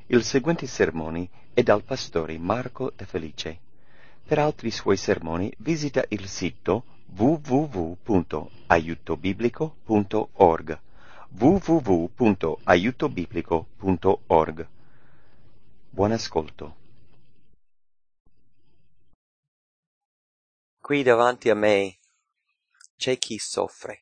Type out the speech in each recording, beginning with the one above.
Il seguente sermone è dal pastore Marco De Felice. Per altri suoi sermoni visita il sito www.aiutobiblico.org www.aiutobiblico.org. Buon ascolto. Qui davanti a me c'è chi soffre.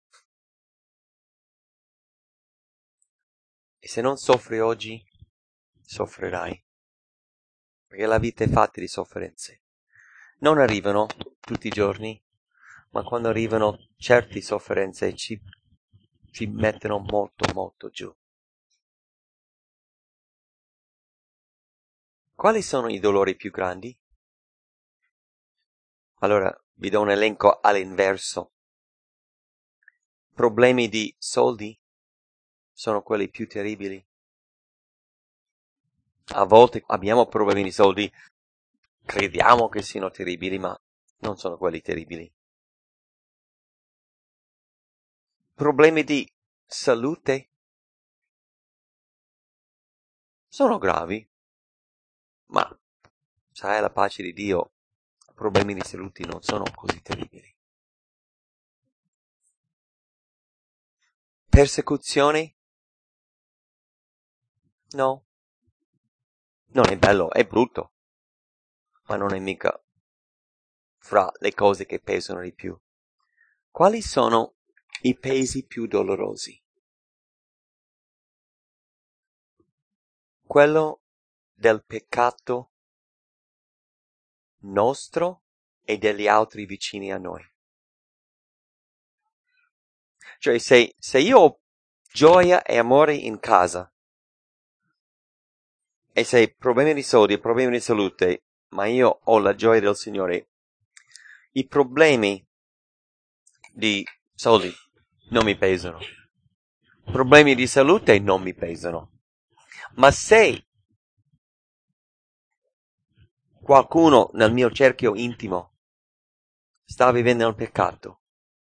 E se non soffri oggi, soffrirai. Perché la vita è fatta di sofferenze. Non arrivano tutti i giorni, ma quando arrivano certe sofferenze ci mettono molto giù. Quali sono i dolori più grandi? Allora, vi do un elenco all'inverso. Problemi di soldi sono quelli più terribili. A volte abbiamo problemi di soldi, crediamo che siano terribili, ma non sono quelli terribili. Problemi di salute sono gravi, ma se hai la pace di Dio, problemi di salute non sono così terribili. Persecuzioni? No. Non è bello, è brutto, ma non è mica fra le cose che pesano di più. Quali sono i pesi più dolorosi? Quello del peccato nostro e degli altri vicini a noi. Cioè, se io ho gioia e amore in casa, e se hai problemi di soldi, problemi di salute, ma io ho la gioia del Signore, i problemi di soldi non mi pesano. Problemi di salute non mi pesano. Ma se qualcuno nel mio cerchio intimo sta vivendo nel peccato,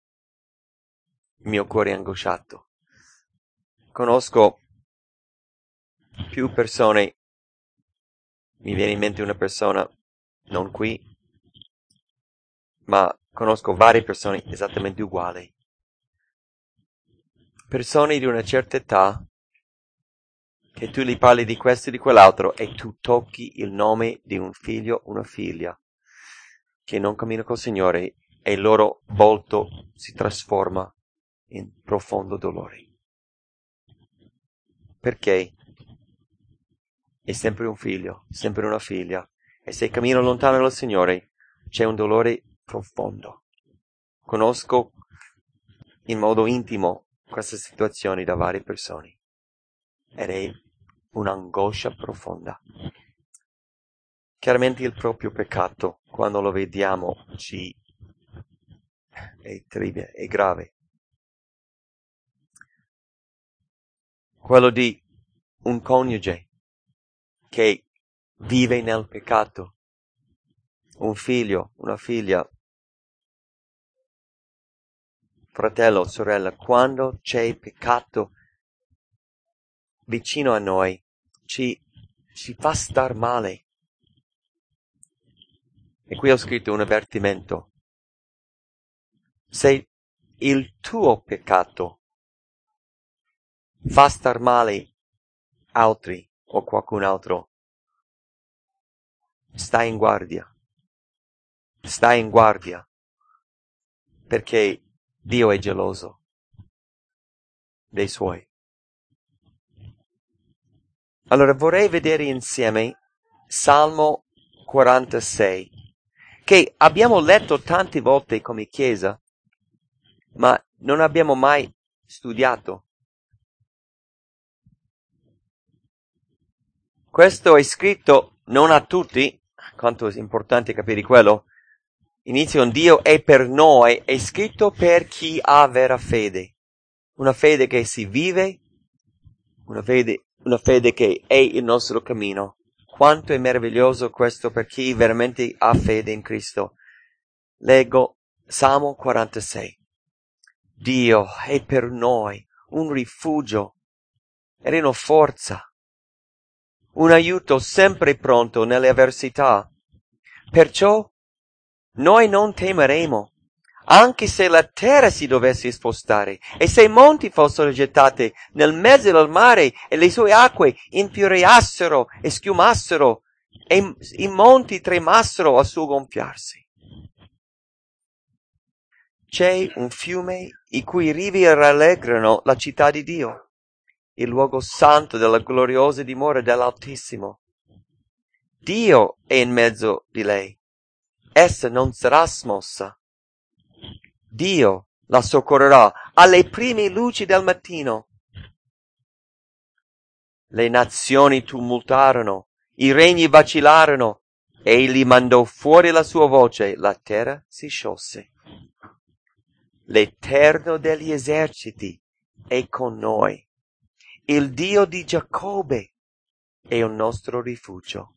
il mio cuore è angosciato. Conosco più persone, mi viene in mente una persona, non qui, ma conosco varie persone esattamente uguali. Persone di una certa età, che tu gli parli di questo e di quell'altro e tu tocchi il nome di un figlio, una figlia, che non cammina col Signore e il loro volto si trasforma in profondo dolore. Perché? È sempre un figlio, sempre una figlia. E se cammino lontano dal Signore, c'è un dolore profondo. Conosco in modo intimo queste situazioni da varie persone. Ed è un'angoscia profonda. Chiaramente il proprio peccato, quando lo vediamo, è terribile, è grave. Quello di un coniuge che vive nel peccato, un figlio, una figlia, fratello, sorella, quando c'è peccato vicino a noi, ci fa star male. E qui ho scritto un avvertimento. Se il tuo peccato fa star male altri o qualcun altro, stai in guardia. Stai in guardia. Perché Dio è geloso dei suoi. Allora vorrei vedere insieme Salmo 46, che abbiamo letto tante volte come Chiesa, ma non abbiamo mai studiato. Questo è scritto non a tutti, quanto è importante capire quello. Inizio un Dio è per noi, è scritto per chi ha vera fede. Una fede che si vive, una fede che è il nostro cammino. Quanto è meraviglioso questo per chi veramente ha fede in Cristo. Leggo Salmo 46. Dio è per noi un rifugio ed è una forza. un aiuto sempre pronto nelle avversità. Perciò noi non temeremo, anche se la terra si dovesse spostare e se i monti fossero gettati nel mezzo del mare e le sue acque infuriassero e schiumassero e i monti tremassero al suo gonfiarsi. C'è un fiume i cui rivi rallegrano la città di Dio, il luogo santo della gloriosa dimora dell'Altissimo. Dio è in mezzo di lei. Essa non sarà smossa. Dio la soccorrerà alle prime luci del mattino. Le nazioni tumultarono, i regni vacillarono, egli mandò fuori la sua voce, la terra si sciolse. L'Eterno degli eserciti è con noi. Il Dio di Giacobbe è il nostro rifugio.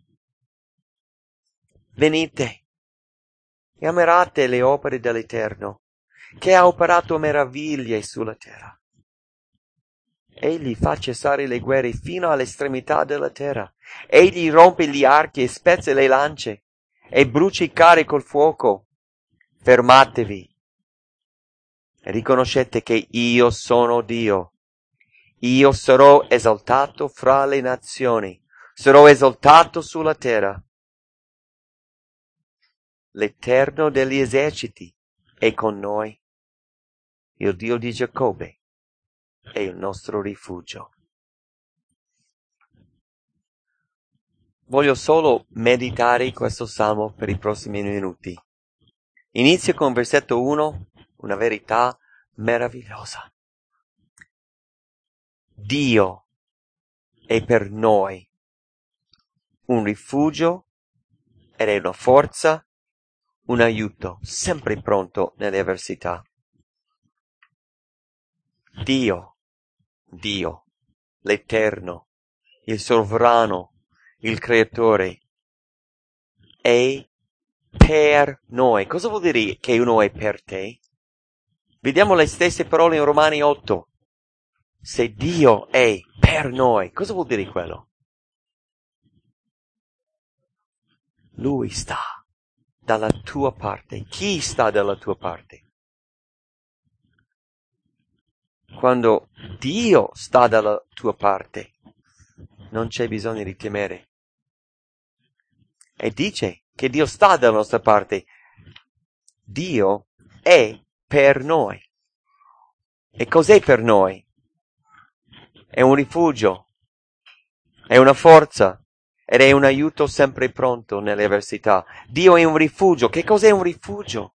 Venite e ammirate le opere dell'Eterno, che ha operato meraviglie sulla terra. Egli fa cessare le guerre fino all'estremità della terra. Egli rompe gli archi e spezza le lance e brucia i carri col fuoco. Fermatevi e riconoscete che io sono Dio. Io sarò esaltato fra le nazioni, sarò esaltato sulla terra. L'Eterno degli eserciti è con noi. Il Dio di Giacobbe è il nostro rifugio. Voglio solo meditare questo salmo per i prossimi minuti. Inizio con versetto 1, una verità meravigliosa. Dio è per noi un rifugio ed è una forza, un aiuto sempre pronto nelle avversità. Dio, l'Eterno, il Sovrano, il Creatore, è per noi. Cosa vuol dire che uno è per te? Vediamo le stesse parole in Romani 8. Se Dio è per noi, cosa vuol dire quello? Lui sta dalla tua parte. Chi sta dalla tua parte? Quando Dio sta dalla tua parte, non c'è bisogno di temere. E dice che Dio sta dalla nostra parte. Dio è per noi. E cos'è per noi? È un rifugio, è una forza ed è un aiuto sempre pronto nelle avversità. Dio è un rifugio. Che cos'è un rifugio?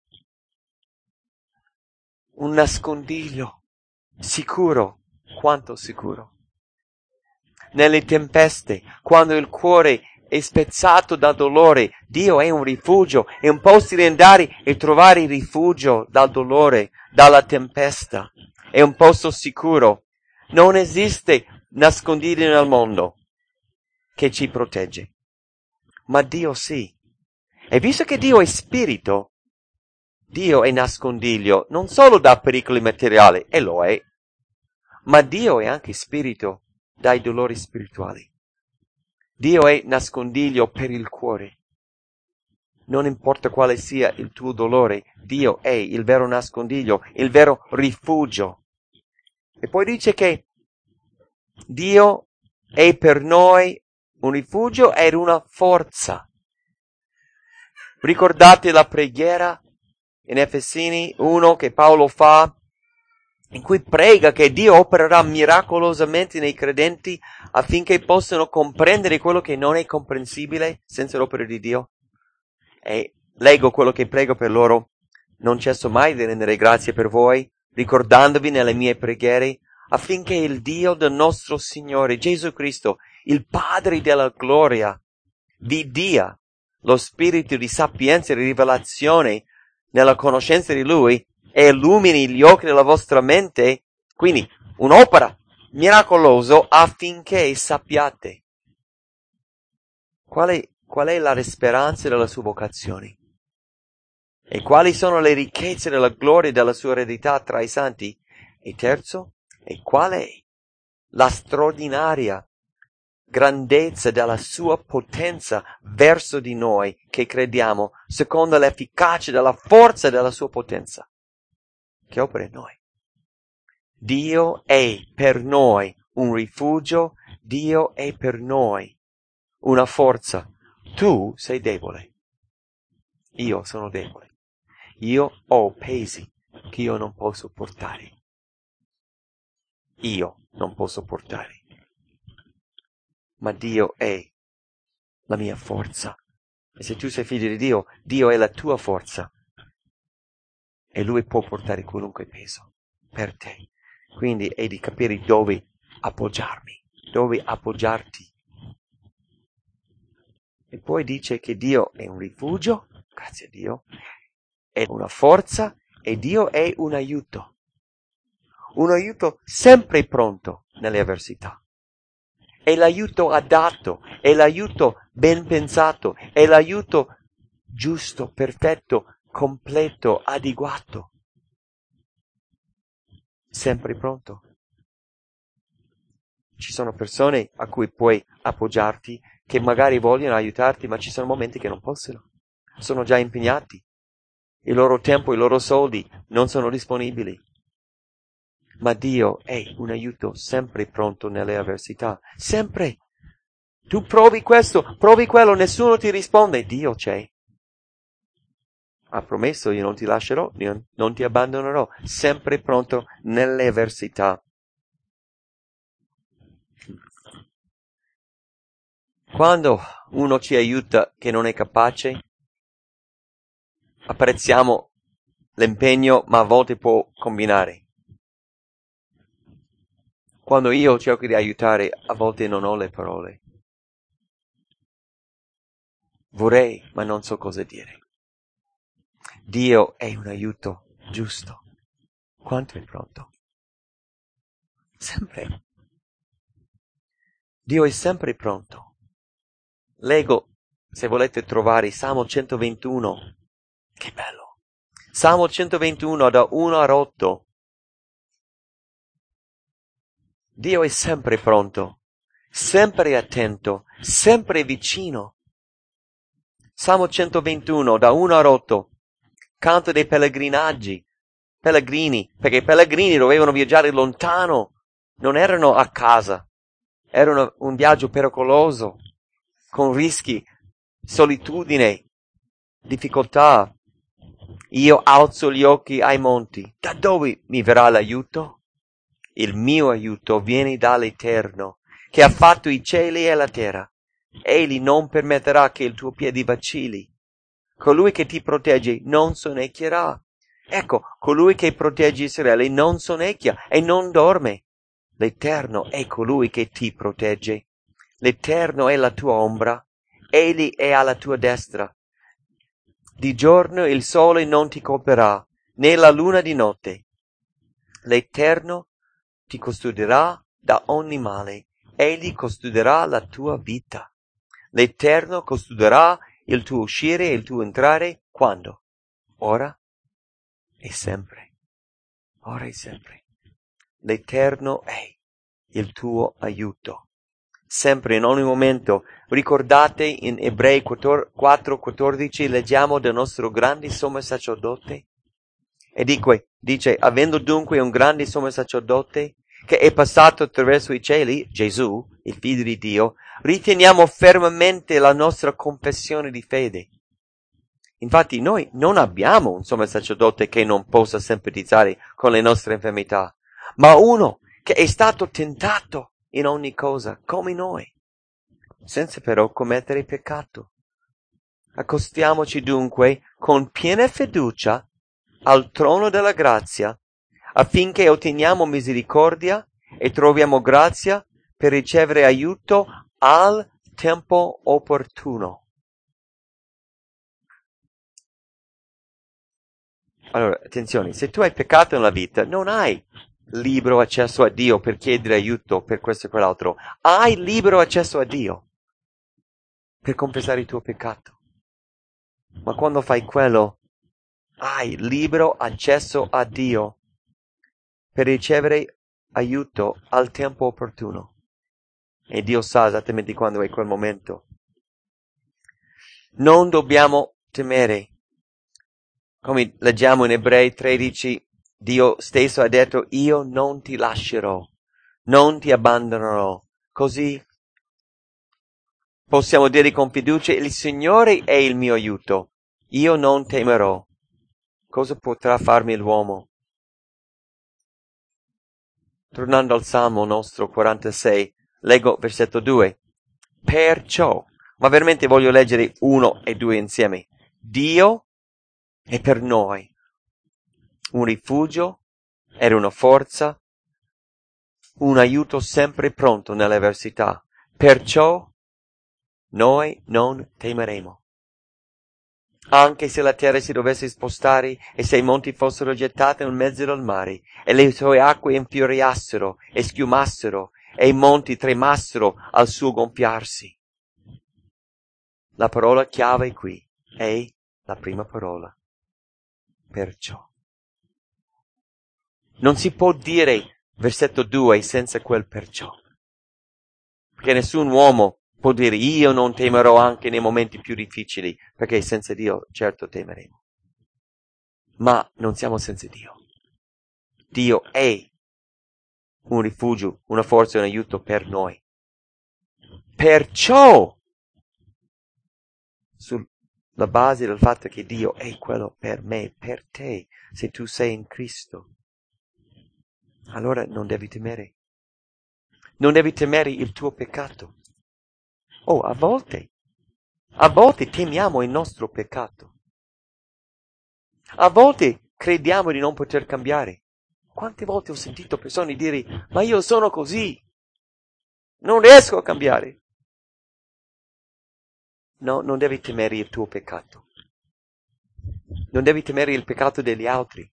Un nascondiglio sicuro. Quanto sicuro? Nelle tempeste, quando il cuore è spezzato dal dolore, Dio è un rifugio, è un posto di andare e trovare rifugio dal dolore, dalla tempesta. È un posto sicuro. Non esiste nascondiglio nel mondo che ci protegge. Ma Dio sì. E visto che Dio è spirito, Dio è nascondiglio non solo da pericoli materiali, e lo è, ma Dio è anche spirito dai dolori spirituali. Dio è nascondiglio per il cuore. Non importa quale sia il tuo dolore, Dio è il vero nascondiglio, il vero rifugio. E poi dice che Dio è per noi un rifugio ed una forza. Ricordate la preghiera in Efesini 1 che Paolo fa, in cui prega che Dio opererà miracolosamente nei credenti affinché possano comprendere quello che non è comprensibile senza l'opera di Dio. E leggo quello che prego per loro. Non cesso mai di rendere grazie per voi, ricordandovi nelle mie preghiere, affinché il Dio del nostro Signore Gesù Cristo, il Padre della gloria, vi dia lo spirito di sapienza e di rivelazione nella conoscenza di Lui e illumini gli occhi della vostra mente, quindi un'opera miracolosa affinché sappiate qual è la speranza della sua vocazione e quali sono le ricchezze della gloria e della sua eredità tra i santi. E terzo, e qual è la straordinaria grandezza della sua potenza verso di noi che crediamo, secondo l'efficacia della forza della sua potenza che opera in noi. Dio è per noi un rifugio, Dio è per noi una forza. Tu sei debole, io sono debole, io ho pesi che io non posso portare, ma Dio è la mia forza. E se tu sei figlio di Dio, Dio è la tua forza e Lui può portare qualunque peso per te. Quindi è di capire dove appoggiarmi, dove appoggiarti. E poi dice che Dio è un rifugio, grazie a Dio, è una forza e Dio è un aiuto sempre pronto nelle avversità. È l'aiuto adatto, è l'aiuto ben pensato, è l'aiuto giusto, perfetto, completo, adeguato. Sempre pronto. Ci sono persone a cui puoi appoggiarti che magari vogliono aiutarti, ma ci sono momenti che non possono. Sono già impegnati. Il loro tempo, i loro soldi non sono disponibili. Ma Dio è un aiuto sempre pronto nelle avversità. Sempre. Tu provi questo, provi quello, nessuno ti risponde. Dio c'è. Ha promesso, io non ti lascerò, io non ti abbandonerò. Sempre pronto nelle avversità. Quando uno ci aiuta che non è capace, apprezziamo l'impegno, ma a volte può combinare. Quando io cerco di aiutare, a volte non ho le parole. Vorrei, ma non so cosa dire. Dio è un aiuto giusto. Quanto è pronto? Sempre. Dio è sempre pronto. Leggo, se volete trovare, Salmo 121. Che bello. Salmo 121 da 1 a 8. Dio è sempre pronto, sempre attento, sempre vicino. Salmo 121 da 1 a 8. Canto dei pellegrini, perché i pellegrini dovevano viaggiare lontano, non erano a casa, erano un viaggio pericoloso, con rischi, solitudine, difficoltà. Io alzo gli occhi ai monti, da dove mi verrà l'aiuto? Il mio aiuto viene dall'Eterno, che ha fatto i cieli e la terra. Egli non permetterà che il tuo piede vacilli. Colui che ti protegge non sonnecchierà. Ecco, colui che protegge Israele non sonnecchia e non dorme. L'Eterno è colui che ti protegge. L'Eterno è la tua ombra. Egli è alla tua destra. Di giorno il sole non ti colpirà, né la luna di notte. L'Eterno ti custodirà da ogni male. Egli custodirà la tua vita. L'Eterno custodirà il tuo uscire e il tuo entrare. Quando? Ora e sempre. Ora e sempre. L'Eterno è il tuo aiuto. Sempre, in ogni momento. Ricordate in Ebrei 4:14 leggiamo del nostro grande sommo sacerdote? E dice, avendo dunque un grande sommo sacerdote che è passato attraverso i cieli, Gesù, il Figlio di Dio, riteniamo fermamente la nostra confessione di fede. Infatti noi non abbiamo un sommo sacerdote che non possa simpatizzare con le nostre infermità, ma uno che è stato tentato in ogni cosa, come noi, senza però commettere peccato. Accostiamoci dunque con piena fiducia al trono della grazia, affinché otteniamo misericordia e troviamo grazia per ricevere aiuto al tempo opportuno. Allora, attenzione, se tu hai peccato nella vita, non hai libero accesso a Dio per chiedere aiuto per questo e quell'altro. Hai libero accesso a Dio per confessare il tuo peccato. Ma quando fai quello, hai libero accesso a Dio per ricevere aiuto al tempo opportuno. E Dio sa esattamente quando è quel momento. Non dobbiamo temere. Come leggiamo in Ebrei 13, Dio stesso ha detto, io non ti lascerò, non ti abbandonerò. Così possiamo dire con fiducia, il Signore è il mio aiuto, io non temerò. Cosa potrà farmi l'uomo? Tornando al Salmo nostro 46, leggo versetto 2. Perciò, ma veramente voglio leggere 1 e 2 insieme. Dio è per noi un rifugio ed una forza, un aiuto sempre pronto nell'avversità. Perciò noi non temeremo. Anche se la terra si dovesse spostare e se i monti fossero gettati nel mezzo del mare e le sue acque infuriassero e schiumassero e i monti tremassero al suo gonfiarsi. La parola chiave qui è la prima parola. Perciò. Non si può dire versetto 2 senza quel perciò. Perché nessun uomo può dire io non temerò anche nei momenti più difficili, perché senza Dio certo temeremo. Ma non siamo senza Dio. Dio è un rifugio, una forza e un aiuto per noi. Perciò, sulla base del fatto che Dio è quello per me, per te, se tu sei in Cristo, allora non devi temere. Non devi temere il tuo peccato. Oh, a volte temiamo il nostro peccato. A volte crediamo di non poter cambiare. Quante volte ho sentito persone dire, ma io sono così, non riesco a cambiare. No, non devi temere il tuo peccato. Non devi temere il peccato degli altri.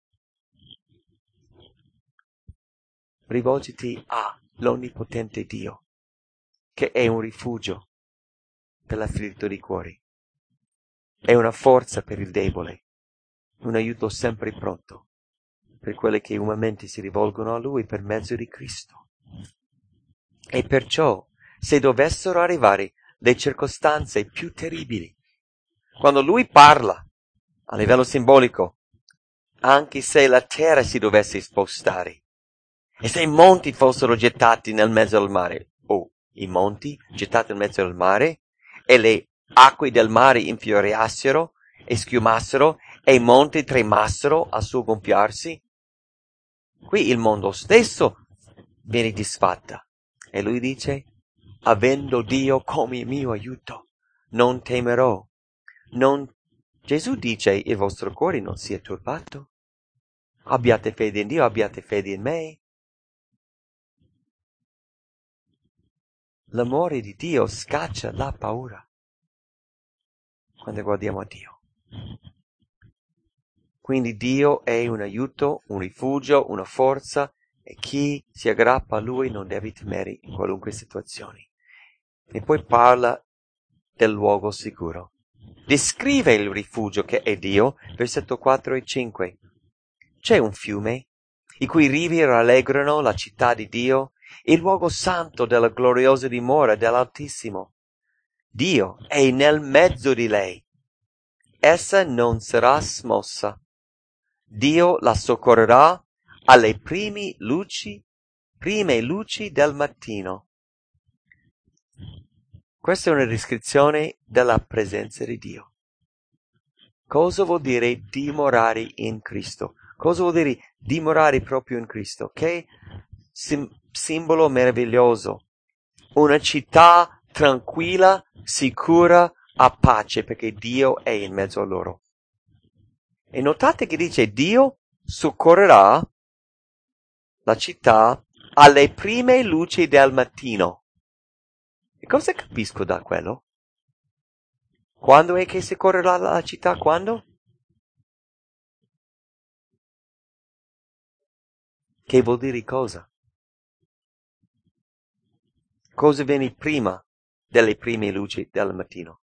Rivolgiti all'Onnipotente Dio, che è un rifugio per l'afflitto di cuori. È una forza per il debole, un aiuto sempre pronto per quelli che umanamente si rivolgono a Lui per mezzo di Cristo. E perciò, se dovessero arrivare le circostanze più terribili, quando Lui parla a livello simbolico, anche se la terra si dovesse spostare, e se i monti fossero gettati nel mezzo del mare, i monti gettati nel mezzo del mare, e le acque del mare infuriassero e schiumassero, e i monti tremassero al suo gonfiarsi, qui il mondo stesso viene disfatta. E lui dice, avendo Dio come mio aiuto, non temerò. Gesù dice, il vostro cuore non sia turbato. Abbiate fede in Dio, abbiate fede in me. L'amore di Dio scaccia la paura quando guardiamo a Dio. Quindi Dio è un aiuto, un rifugio, una forza, e chi si aggrappa a Lui non deve temere in qualunque situazione. E poi parla del luogo sicuro. Descrive il rifugio che è Dio, versetto 4 e 5. C'è un fiume, i cui rivi rallegrano la città di Dio, il luogo santo della gloriosa dimora dell'Altissimo. Dio è nel mezzo di lei. Essa non sarà smossa. Dio la soccorrerà alle prime luci del mattino. Questa è una descrizione della presenza di Dio. Cosa vuol dire dimorare in Cristo? Cosa vuol dire dimorare proprio in Cristo? Che simbolo meraviglioso. Una città tranquilla, sicura, a pace, perché Dio è in mezzo a loro. E notate che dice Dio soccorrerà la città alle prime luci del mattino. E cosa capisco da quello? Quando è che soccorrerà la città? Quando? Che vuol dire cosa? Cosa viene prima delle prime luci del mattino?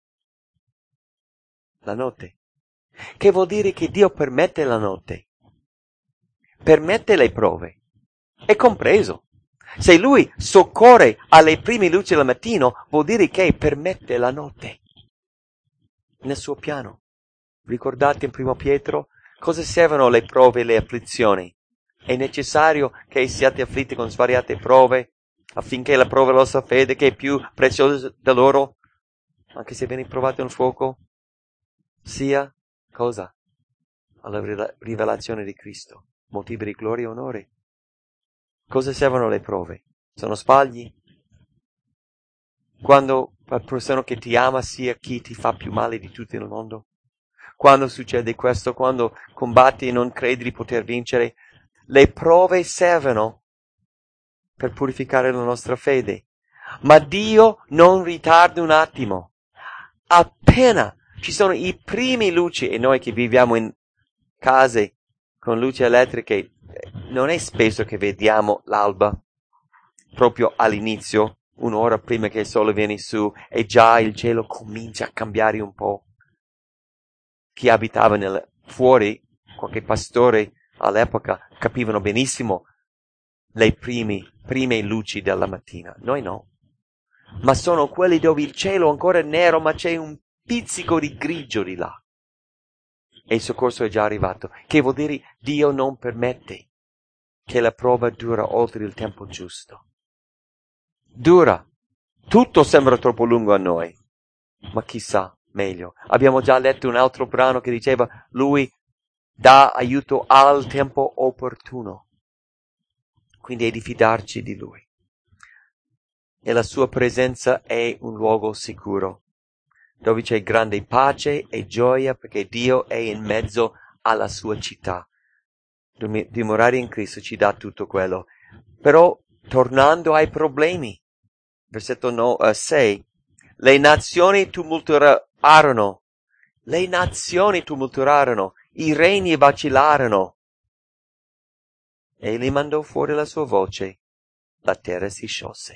La notte. Che vuol dire che Dio permette la notte, permette le prove, è compreso. Se lui soccorre alle prime luci del mattino, vuol dire che permette la notte nel suo piano. Ricordate in 1 Pietro? Cosa servono le prove e le afflizioni? È necessario che siate afflitti con svariate prove, affinché la prova della vostra fede, che è più preziosa dell'oro, anche se viene provato nel fuoco, sia cosa? Alla rivelazione di Cristo, motivo di gloria e onore. Cosa servono le prove? Sono sbagli? Quando la persona che ti ama sia chi ti fa più male di tutti nel mondo? Quando succede questo? Quando combatti e non credi di poter vincere? Le prove servono per purificare la nostra fede. Ma Dio non ritarda un attimo. Appena ci sono i primi luci, e noi che viviamo in case con luci elettriche, non è spesso che vediamo l'alba proprio all'inizio, 1 ora prima che il sole viene su, e già il cielo comincia a cambiare un po'. Chi abitava fuori, qualche pastore all'epoca, capivano benissimo le prime luci della mattina. Noi no. Ma sono quelli dove il cielo ancora è nero, ma c'è un pizzico di grigio di là. E il soccorso è già arrivato. Che vuol dire Dio non permette che la prova dura oltre il tempo giusto. Dura. Tutto sembra troppo lungo a noi. Ma chissà, meglio. Abbiamo già letto un altro brano che diceva lui dà aiuto al tempo opportuno. Quindi è di fidarci di lui. E la sua presenza è un luogo sicuro, dove c'è grande pace e gioia perché Dio è in mezzo alla sua città. Dimorare in Cristo ci dà tutto quello. Però, tornando ai problemi, versetto 6, le nazioni tumultuarono, i regni vacillarono. Egli mandò fuori la sua voce, la terra si sciolse.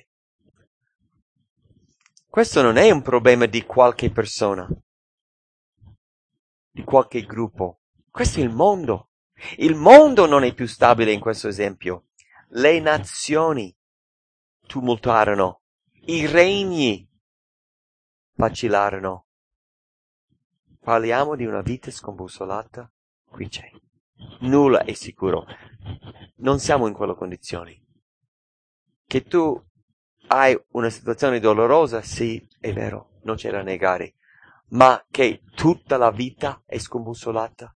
Questo non è un problema di qualche persona, di qualche gruppo. Questo è il mondo. Il mondo non è più stabile in questo esempio. Le nazioni tumultuarono, i regni vacillarono. Parliamo di una vita scombussolata? Qui c'è. Nulla è sicuro. Non siamo in quelle condizioni. Che tu hai una situazione dolorosa, sì, è vero, non c'è da negare, ma che tutta la vita è scombussolata?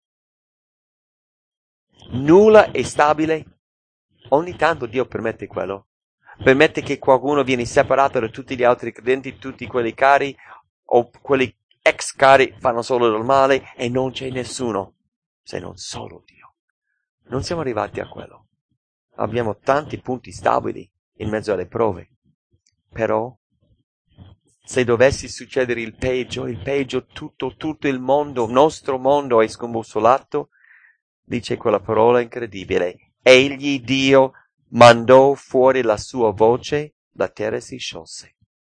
Nulla è stabile? Ogni tanto Dio permette quello. Permette che qualcuno viene separato da tutti gli altri credenti, tutti quelli cari, o quelli ex cari fanno solo del male, e non c'è nessuno, se non solo Dio. Non siamo arrivati a quello. Abbiamo tanti punti stabili in mezzo alle prove. Però, se dovesse succedere il peggio, tutto il mondo, il nostro mondo è scombussolato, dice quella parola incredibile. Egli, Dio, mandò fuori la sua voce, la terra si sciolse.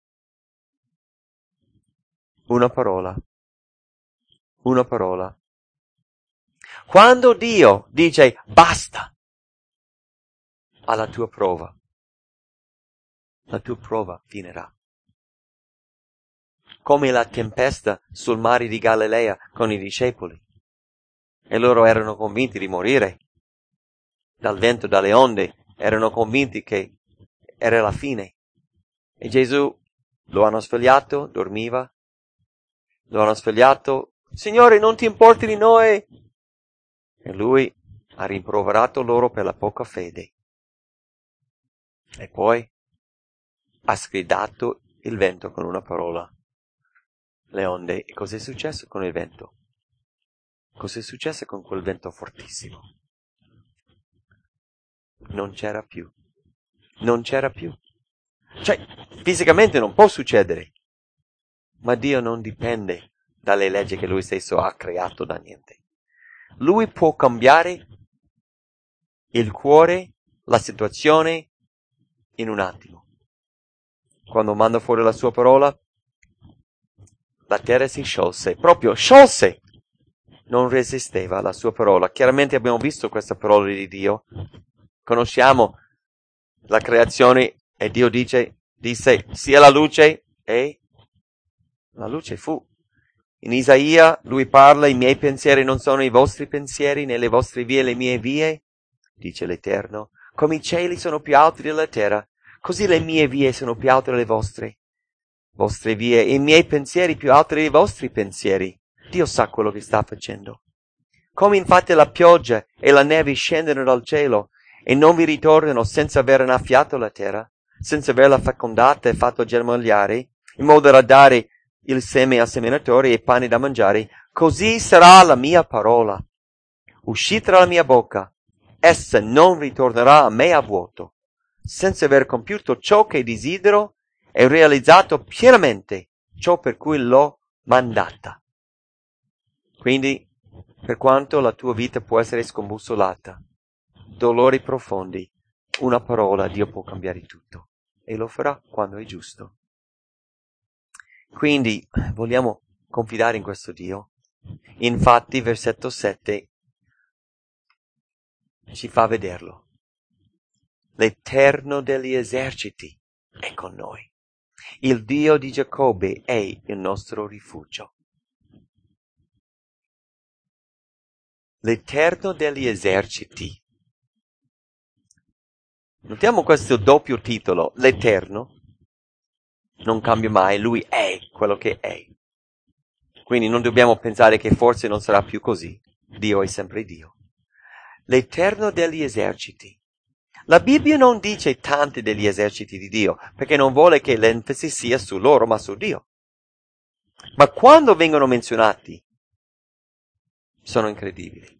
Una parola. Quando Dio dice basta alla tua prova, la tua prova finirà. Come la tempesta sul mare di Galilea con i discepoli. E loro erano convinti di morire. Dal vento, dalle onde, erano convinti che era la fine. E Gesù lo hanno svegliato, dormiva. Lo hanno svegliato, Signore, non ti importi di noi? E lui ha rimproverato loro per la poca fede. E poi ha sgridato il vento con una parola. Le onde. E cos'è successo con il vento? Cos'è successo con quel vento fortissimo? Non c'era più. Cioè, fisicamente non può succedere. Ma Dio non dipende dalle leggi che Lui stesso ha creato da niente. Lui può cambiare il cuore, la situazione, in un attimo. Quando manda fuori la sua parola, la terra si sciolse, proprio sciolse. Non resisteva alla sua parola. Chiaramente abbiamo visto questa parola di Dio. Conosciamo la creazione e Dio disse sia la luce e la luce fu. In Isaia lui parla, i miei pensieri non sono i vostri pensieri, né le vostre vie le mie vie, dice l'Eterno. Come i cieli sono più alti della terra, così le mie vie sono più alte delle vostre vie, e i miei pensieri più alti dei vostri pensieri. Dio sa quello che sta facendo. Come infatti la pioggia e la neve scendono dal cielo e non vi ritornano senza aver annaffiato la terra, senza averla fecondata e fatto germogliare, in modo da dare il seme al seminatore e pane da mangiare, così sarà la mia parola, uscita dalla mia bocca. Essa non ritornerà a me a vuoto, senza aver compiuto ciò che desidero e realizzato pienamente ciò per cui l'ho mandata. Quindi, per quanto la tua vita può essere scombussolata, dolori profondi, una parola, Dio può cambiare tutto e lo farà quando è giusto. Quindi vogliamo confidare in questo Dio. Infatti, versetto 7 ci fa vederlo. L'Eterno degli eserciti è con noi. Il Dio di Giacobbe è il nostro rifugio. L'Eterno degli eserciti. Notiamo questo doppio titolo, l'Eterno. Non cambia mai, Lui è quello che è. Quindi non dobbiamo pensare che forse non sarà più così. Dio è sempre Dio. L'Eterno degli eserciti. La Bibbia non dice tanti degli eserciti di Dio, perché non vuole che l'enfasi sia su loro, ma su Dio. Ma quando vengono menzionati, sono incredibili.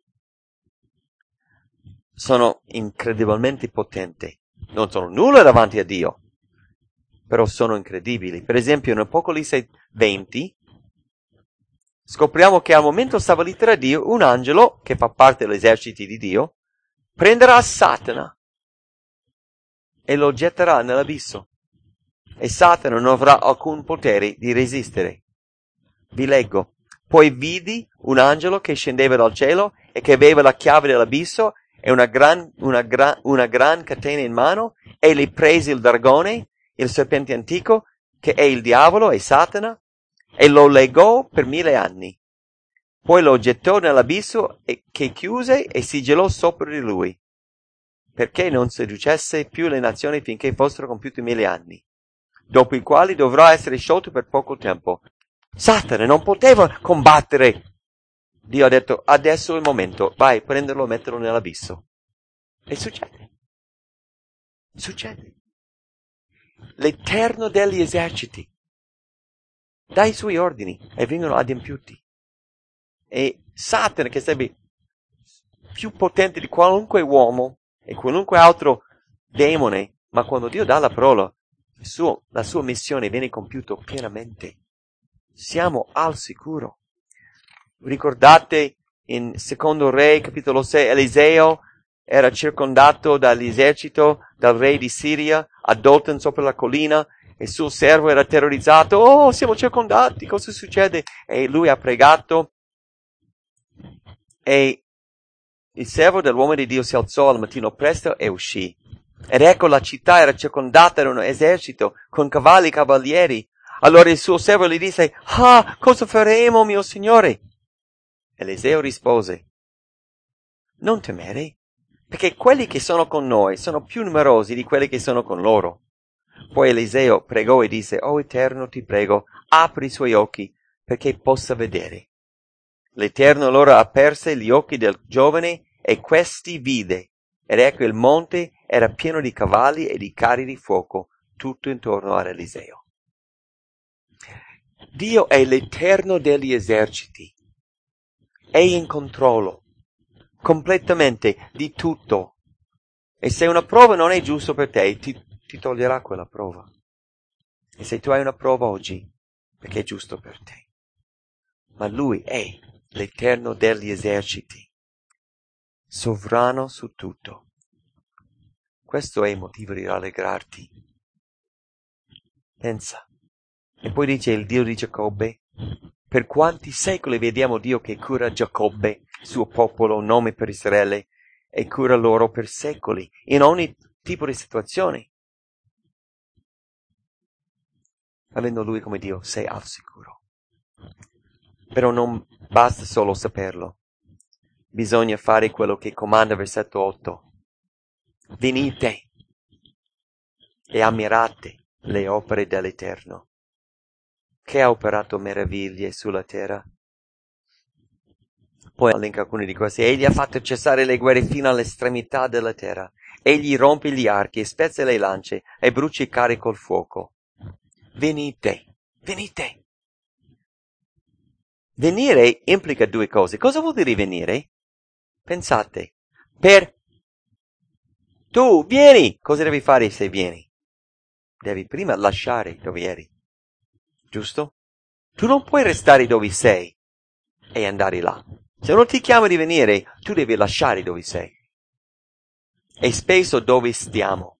Sono incredibilmente potenti. Non sono nulla davanti a Dio, però sono incredibili. Per esempio in Apocalisse 20 scopriamo che al momento stabilito da Dio un angelo, che fa parte dell'esercito di Dio, prenderà Satana e lo getterà nell'abisso. E Satana non avrà alcun potere di resistere. Vi leggo. Poi vidi un angelo che scendeva dal cielo e che aveva la chiave dell'abisso e una gran catena in mano, e li prese il dragone, il serpente antico, che è il diavolo e Satana, e lo legò per 1000 anni. Poi lo gettò nell'abisso che chiuse e sigillò sopra di lui, perché non seducesse più le nazioni finché fossero compiuti 1000 anni, dopo i quali dovrà essere sciolto per poco tempo. Satana non poteva combattere. Dio ha detto, adesso è il momento, vai, prenderlo e metterlo nell'abisso. E succede. Succede. L'Eterno degli eserciti dà i suoi ordini e vengono adempiuti. E Satana, che sarebbe più potente di qualunque uomo e qualunque altro demone, ma quando Dio dà la parola, la sua missione viene compiuta pienamente. Siamo al sicuro. Ricordate in Secondo Re, capitolo 6, Eliseo era circondato dall'esercito del re di Siria a Dothan sopra la collina, e il suo servo era terrorizzato. Oh, siamo circondati, cosa succede? E lui ha pregato, e il servo dell'uomo di Dio si alzò al mattino presto e uscì. Ed ecco, la città era circondata da un esercito con cavalli e cavalieri. Allora il suo servo gli disse, ah, cosa faremo, mio signore? Eliseo rispose, non temere, perché quelli che sono con noi sono più numerosi di quelli che sono con loro. Poi Eliseo pregò e disse, oh Eterno, ti prego, apri i suoi occhi perché possa vedere. L'Eterno allora aperse gli occhi del giovane e questi vide, ed ecco il monte era pieno di cavalli e di carri di fuoco tutto intorno ad Eliseo. Dio è l'Eterno degli eserciti. È in controllo completamente di tutto. E se una prova non è giusta per te, ti toglierà quella prova. E se tu hai una prova oggi, perché è giusto per te. Ma Lui è l'Eterno degli eserciti, sovrano su tutto. Questo è il motivo di rallegrarti. Pensa. E poi dice il Dio di Giacobbe, per quanti secoli vediamo Dio che cura Giacobbe, suo popolo, nome per Israele, e cura loro per secoli. In ogni tipo di situazioni. Avendo Lui come Dio, sei al sicuro. Però non basta solo saperlo. Bisogna fare quello che comanda versetto 8. Venite e ammirate le opere dell'Eterno, che ha operato meraviglie sulla terra. Poi elenca alcuni di questi. Egli ha fatto cessare le guerre fino all'estremità della terra. Egli rompe gli archi e spezza le lance e brucia i carri col fuoco. Venite, venite. Venire implica due cose. Cosa vuol dire venire? Pensate. Tu vieni. Cosa devi fare se vieni? Devi prima lasciare dove eri. Giusto? Tu non puoi restare dove sei e andare là. Se uno ti chiama di venire, tu devi lasciare dove sei. E spesso dove stiamo.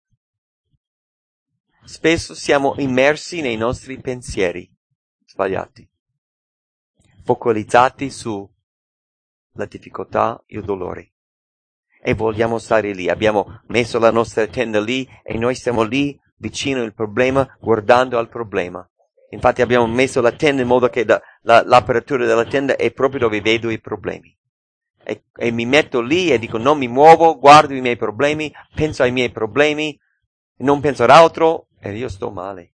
Spesso siamo immersi nei nostri pensieri sbagliati, focalizzati sulla difficoltà e il dolore. E vogliamo stare lì. Abbiamo messo la nostra tenda lì e noi stiamo lì vicino al problema, guardando al problema. Infatti abbiamo messo la tenda in modo che l'apertura della tenda è proprio dove vedo i problemi. E mi metto lì e dico non mi muovo, guardo i miei problemi, penso ai miei problemi, non penso ad altro e io sto male.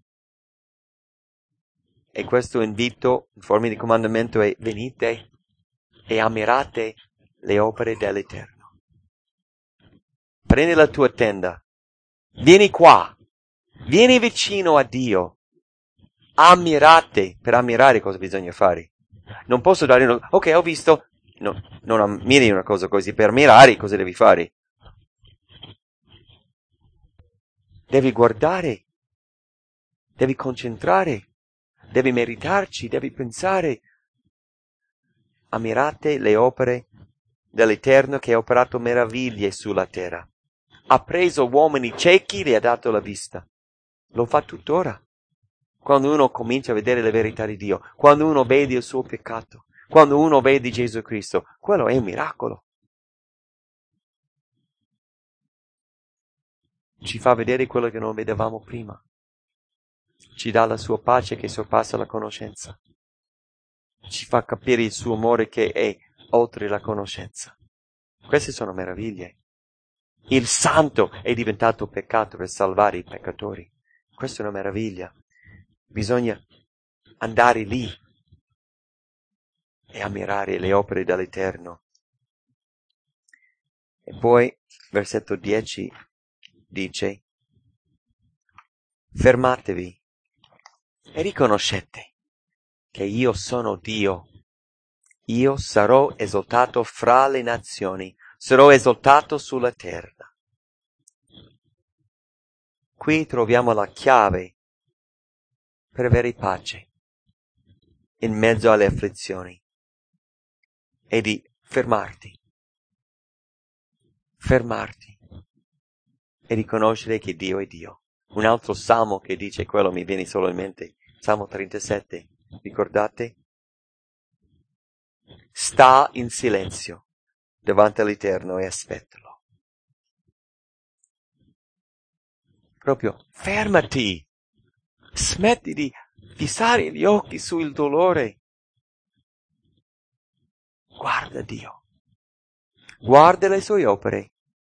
E questo invito in forma di comandamento è venite e ammirate le opere dell'Eterno. Prendi la tua tenda, vieni qua, vieni vicino a Dio, ammirate. Per ammirare cosa bisogna fare? Non posso dare ok, ho visto, no, non ammiri una cosa così, per ammirare cosa devi fare? Devi guardare, devi concentrare, devi meditarci, devi pensare. Ammirate le opere dell'Eterno che ha operato meraviglie sulla terra. Ha preso uomini ciechi e gli ha dato la vista. Lo fa tuttora. Quando uno comincia a vedere le verità di Dio, quando uno vede il suo peccato, quando uno vede Gesù Cristo, quello è un miracolo. Ci fa vedere quello che non vedevamo prima. Ci dà la sua pace che sorpassa la conoscenza. Ci fa capire il suo amore che è oltre la conoscenza. Queste sono meraviglie. Il santo è diventato peccato per salvare i peccatori. Questa è una meraviglia. Bisogna andare lì e ammirare le opere dell'Eterno. E poi, versetto 10 dice, fermatevi e riconoscete che io sono Dio. Io sarò esaltato fra le nazioni, sarò esaltato sulla terra. Qui troviamo la chiave per avere pace in mezzo alle afflizioni e di fermarti e riconoscere che Dio è Dio. Un altro salmo che dice quello mi viene solo in mente, Salmo 37, ricordate? Sta in silenzio davanti all'Eterno e aspettalo. Proprio fermati, smetti di fissare gli occhi sul dolore. Guarda Dio, guarda le sue opere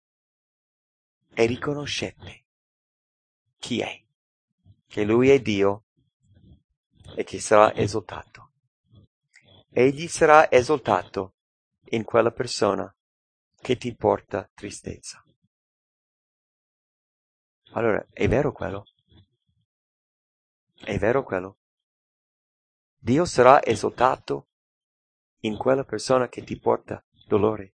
e riconoscete chi è, che Lui è Dio e che sarà esaltato. Egli sarà esaltato in quella persona che ti porta tristezza. Allora, è vero quello? È vero quello? Dio sarà esaltato in quella persona che ti porta dolore.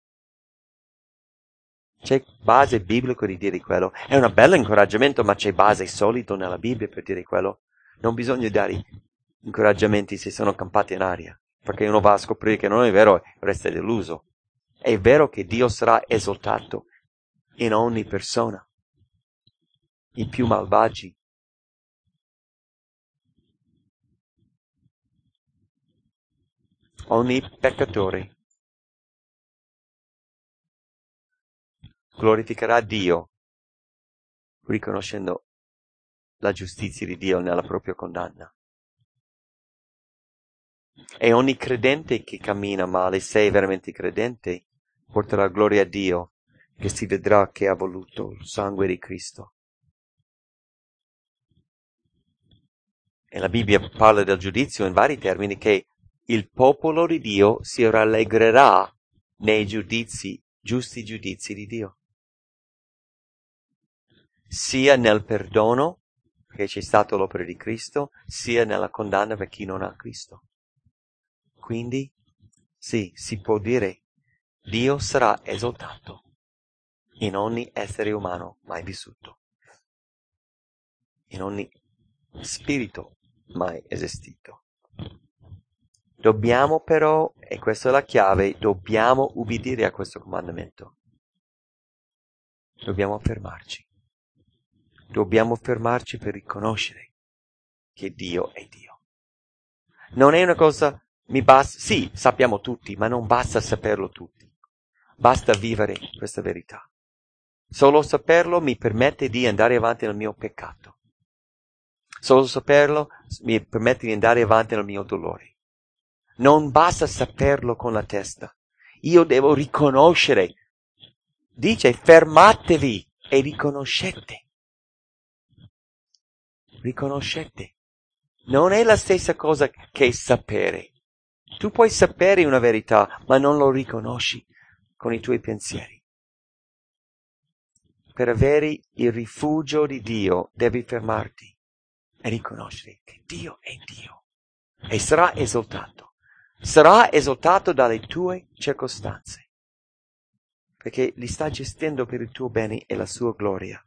C'è base biblico di dire quello. È un bello incoraggiamento, ma c'è base solido nella Bibbia per dire quello. Non bisogna dare incoraggiamenti se sono campati in aria, perché uno va a scoprire che non è vero e resta deluso. È vero che Dio sarà esaltato in ogni persona, i più malvagi. Ogni peccatore. glorificherà Dio, riconoscendo la giustizia di Dio nella propria condanna. E ogni credente che cammina male, se è veramente credente, porterà gloria a Dio, che si vedrà che ha voluto il sangue di Cristo. E la Bibbia parla del giudizio in vari termini, che il popolo di Dio si rallegrerà nei giusti giudizi di Dio. Sia nel perdono, perché c'è stata l'opera di Cristo, sia nella condanna per chi non ha Cristo. Quindi, sì, si può dire, Dio sarà esaltato in ogni essere umano mai vissuto, in ogni spirito mai esistito. Dobbiamo però, e questa è la chiave, dobbiamo ubbidire a questo comandamento. Dobbiamo fermarci. Dobbiamo fermarci per riconoscere che Dio è Dio. Non è una cosa, sì, sappiamo tutti, ma non basta saperlo tutti. Basta vivere questa verità. Solo saperlo mi permette di andare avanti nel mio peccato. Solo saperlo mi permette di andare avanti nel mio dolore. Non basta saperlo con la testa. Io devo riconoscere. Dice, fermatevi e riconoscete. Riconoscete. Non è la stessa cosa che sapere. Tu puoi sapere una verità, ma non lo riconosci con i tuoi pensieri. Per avere il rifugio di Dio devi fermarti e riconoscere che Dio è Dio e sarà esaltato. Sarà esaltato dalle tue circostanze, perché li sta gestendo per il tuo bene e la sua gloria.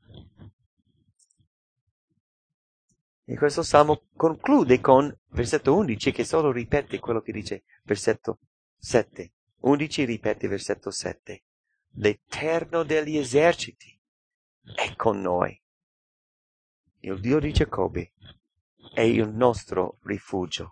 E questo salmo conclude con versetto 11, che solo ripete quello che dice versetto 7. 11 ripete versetto 7. L'Eterno degli eserciti è con noi. Il Dio di Giacobbe è il nostro rifugio.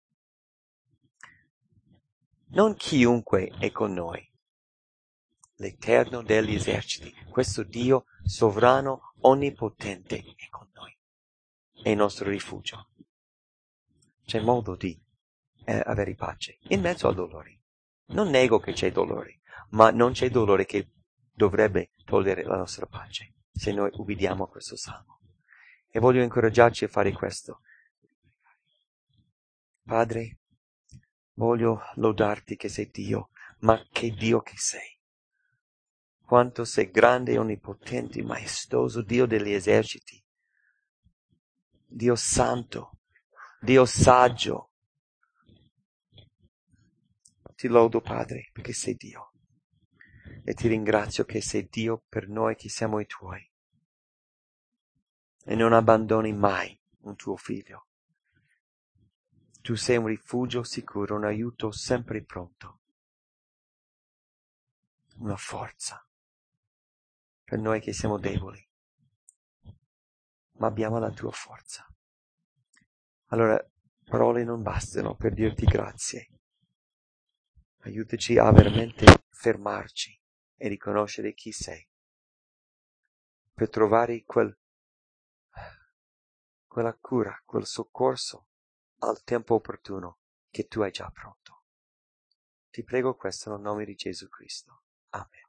Non chiunque è con noi. L'Eterno degli eserciti, questo Dio sovrano, onnipotente, è con noi. È il nostro rifugio. C'è modo di avere pace in mezzo al dolore. Non nego che c'è dolore, ma non c'è dolore che dovrebbe togliere la nostra pace, se noi ubbidiamo a questo salmo. E voglio incoraggiarci a fare questo. Padre, voglio lodarti che sei Dio, ma che Dio che sei. Quanto sei grande, onnipotente, maestoso, Dio degli eserciti, Dio santo, Dio saggio. Ti lodo, Padre, perché sei Dio. E ti ringrazio che sei Dio per noi che siamo i tuoi. E non abbandoni mai un tuo figlio. Tu sei un rifugio sicuro, un aiuto sempre pronto. Una forza per noi che siamo deboli. Ma abbiamo la tua forza. Allora, parole non bastano per dirti grazie. Aiutaci a veramente fermarci e riconoscere chi sei. Per trovare quella cura, quel soccorso al tempo opportuno che tu hai già pronto. Ti prego questo nel nome di Gesù Cristo. Amen.